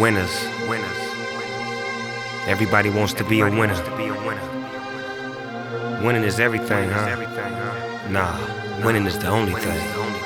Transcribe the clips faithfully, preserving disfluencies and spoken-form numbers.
Winners, winners. Everybody wants to be a winner. Winning is everything, huh? Nah, winning is the only thing.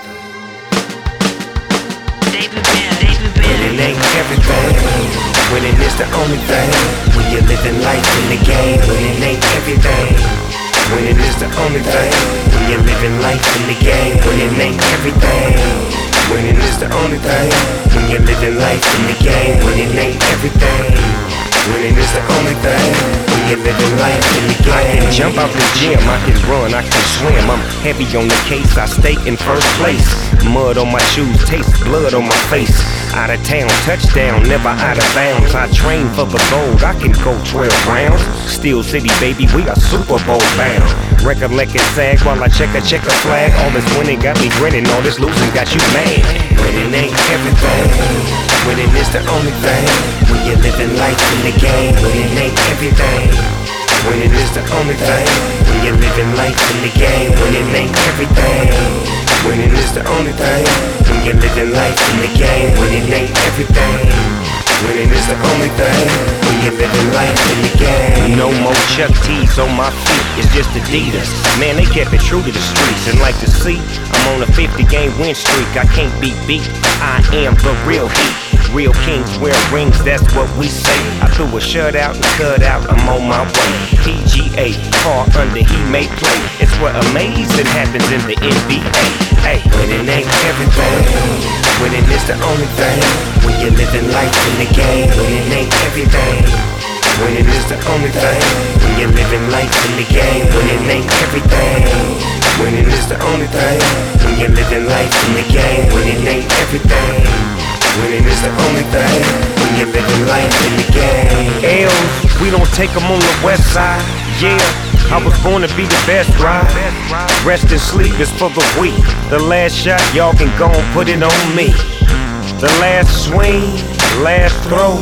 Winning ain't everything. Winning is the only thing. When you're living life in the game, winning ain't everything. Winning is the only thing. When you're living life in the game, winning ain't everything. Winning is the only thing. When you're living life in the game, winning ain't everything. Winning is the only thing. When you're living life in the game. I can jump out the gym, I can run, I can swim. I'm heavy on the case, I stay in first place. Mud on my shoes, taste blood on my face. Out of town, touchdown, never out of bounds. I train for the gold, I can go twelve rounds. Steel City, baby, we are Super Bowl bound. Recollect and sag while I check a checker flag. All this winning got me grinning, all this losing got you mad. Winning ain't everything. Winning is the only thing. When you're living life in the game, winning ain't everything. Winning is the only thing. When you're living life in the game, winning ain't everything. Winning is the only thing. When you're living life in the game, winning ain't everything. Winning is the only thing. When you're living life in the game. No more Chuck T's on my feet, it's just Adidas. Man, they kept it true to the streets. And like to see, I'm on a fifty game win streak. I can't be beat, I am the real heat. Real kings wear rings, that's what we say. I threw a shutout and cut out, I'm on my way. P G A, far under, he may play. It's what amazing happens in the N B A. Hey, winning ain't everything. Winning is the only thing. When you're living life in the game, winning ain't everything. Winning is the only thing. When you're living life in the game, winning ain't everything. Winning is the only thing. When you're living life in the game, winning ain't everything. Winning is the only thing. When you're living life in the game. L's, we don't take them on the west side. Yeah, I was born to be the best, right? Rest and sleep is for the weak. The last shot, y'all can go and put it on me. The last swing, last throw.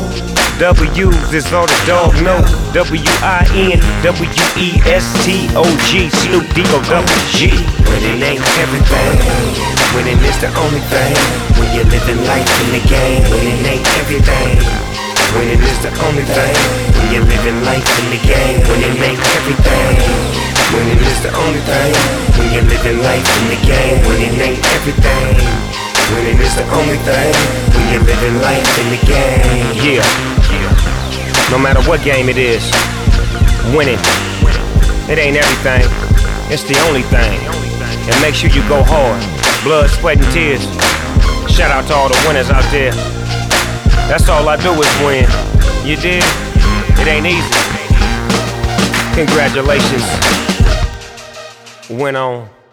W's is all the dog know. W I N W E S T O G, Snoop D O double G. Winning ain't everything. Winning is the only thing. When you're living life in the game, winning ain't everything. Winning is the only thing. When you're living life in the game, winning ain't everything. Winning is the only thing. When you're living life in the game, winning ain't everything. Winning is the only thing. When you're living life in the game. Yeah. No matter what game it is, winning, it ain't everything, it's the only thing. And make sure you go hard, blood, sweat, and tears. Shout out to all the winners out there. That's all I do is win. You did? It ain't easy. Congratulations. Win on.